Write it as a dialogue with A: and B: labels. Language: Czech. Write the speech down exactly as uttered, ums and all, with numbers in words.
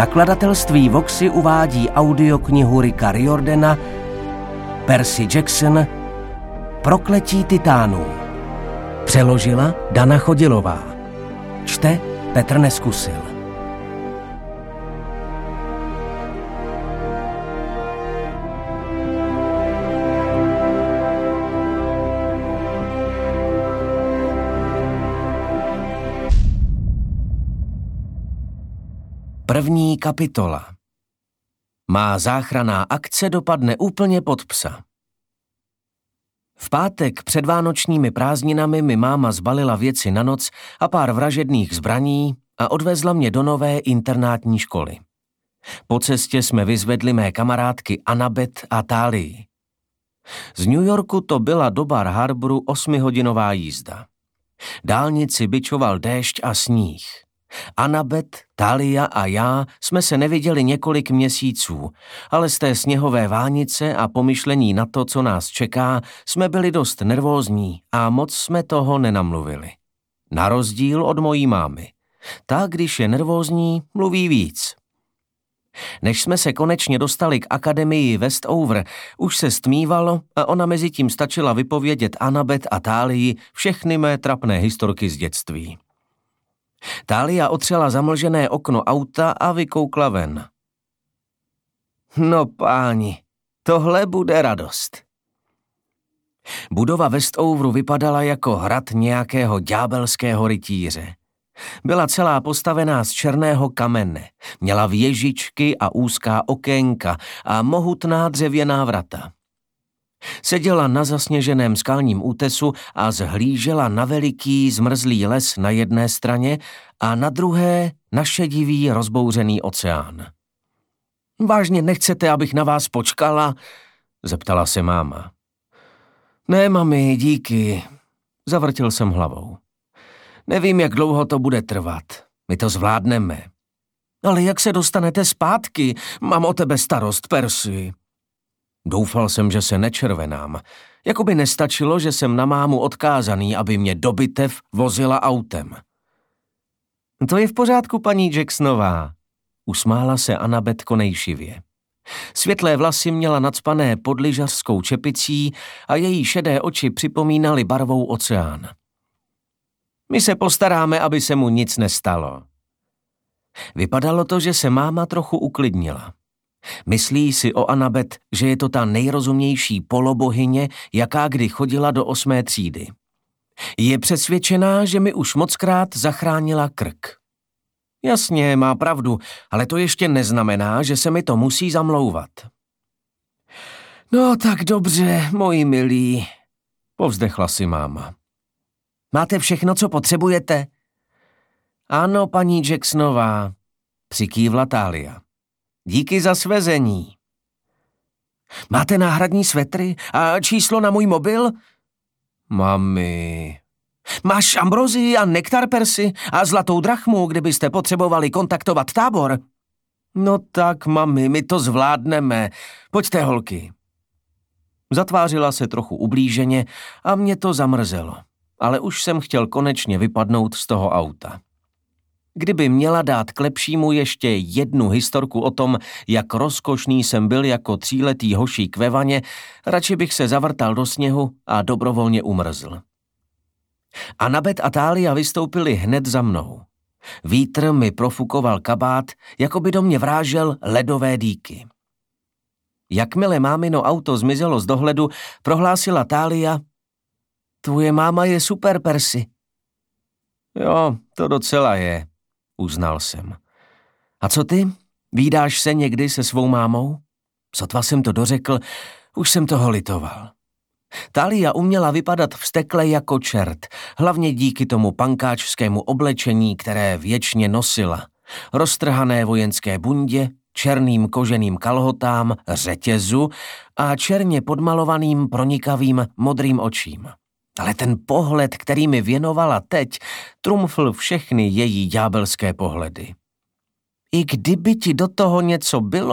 A: Nakladatelství Voxy uvádí audioknihu Ricka Riordana Percy Jackson Prokletí titánů. Přeložila Dana Chodilová. Čte Petr Neskusil. První kapitola. Má záchranná akce dopadne úplně pod psa. V pátek před vánočními prázdninami mi máma zbalila věci na noc a pár vražedných zbraní a odvezla mě do nové internátní školy. Po cestě jsme vyzvedli mé kamarádky Annabeth a Tálii. Z New Yorku to byla do Bar Harboru osmihodinová jízda. Dálnici bičoval déšť a sníh. Annabeth, Tália a já jsme se neviděli několik měsíců, ale z té sněhové vánice a pomyšlení na to, co nás čeká, jsme byli dost nervózní a moc jsme toho nenamluvili. Na rozdíl od mojí mámy. Ta, když je nervózní, mluví víc. Než jsme se konečně dostali k akademii Westover, už se stmívalo a ona mezi tím stačila vypovědět Annabeth a Tálii všechny mé trapné historky z dětství. Tália otřela zamlžené okno auta a vykoukla ven. No páni, tohle bude radost. Budova Westoveru vypadala jako hrad nějakého ďábelského rytíře. Byla celá postavená z černého kamene, měla věžičky a úzká okénka a mohutná dřevěná vrata. Seděla na zasněženém skalním útesu a zhlížela na veliký zmrzlý les na jedné straně a na druhé na šedivý rozbouřený oceán. Vážně nechcete, abych na vás počkala? Zeptala se máma. Ne, mami, díky. Zavrtil jsem hlavou. Nevím, jak dlouho to bude trvat. My to zvládneme. Ale jak se dostanete zpátky? Mám o tebe starost, Percy. Doufal jsem, že se nečervenám. Jakoby nestačilo, že jsem na mámu odkázaný, aby mě do bitev vozila autem. To je v pořádku, paní Jacksonová, usmála se Annabeth konejšivě. Světlé vlasy měla nacpané pod lyžařskou čepicí a její šedé oči připomínaly barvou oceán. My se postaráme, aby se mu nic nestalo. Vypadalo to, že se máma trochu uklidnila. Myslí si o Annabeth, že je to ta nejrozumnější polobohyně, jaká kdy chodila do osmé třídy. Je přesvědčená, že mi už mockrát zachránila krk. Jasně, má pravdu, ale to ještě neznamená, že se mi to musí zamlouvat. No tak dobře, moji milí, povzdechla si máma. Máte všechno, co potřebujete? Ano, paní Jacksonová, přikývla Tália. Díky za svezení. Máte náhradní svetry a číslo na můj mobil? Mami. Máš ambrozii a nektar, Percy, a zlatou drachmu, kdybyste potřebovali kontaktovat tábor? No tak, mami, my to zvládneme. Pojďte, holky. Zatvářila se trochu ublíženě a mě to zamrzelo, ale už jsem chtěl konečně vypadnout z toho auta. Kdyby měla dát k lepšímu ještě jednu historku o tom, jak rozkošný jsem byl jako tříletý hošík ve vaně, radši bych se zavrtal do sněhu a dobrovolně umrzl. Annabeth a Tália vystoupili hned za mnou. Vítr mi profukoval kabát, jako by do mě vrážel ledové dýky. Jakmile mámino auto zmizelo z dohledu, prohlásila Tália: Tvoje máma je super, Percy. Jo, to docela je, uznal jsem. A co ty? Vídáš se někdy se svou mámou? Sotva jsem to dořekl, už jsem toho litoval. Tália uměla vypadat vztekle jako čert, hlavně díky tomu pankáčskému oblečení, které věčně nosila. Roztrhané vojenské bundě, černým koženým kalhotám, řetězu a černě podmalovaným pronikavým modrým očím. Ale ten pohled, který mi věnovala teď, trumfl všechny její ďábelské pohledy. I kdyby ti do toho něco bylo,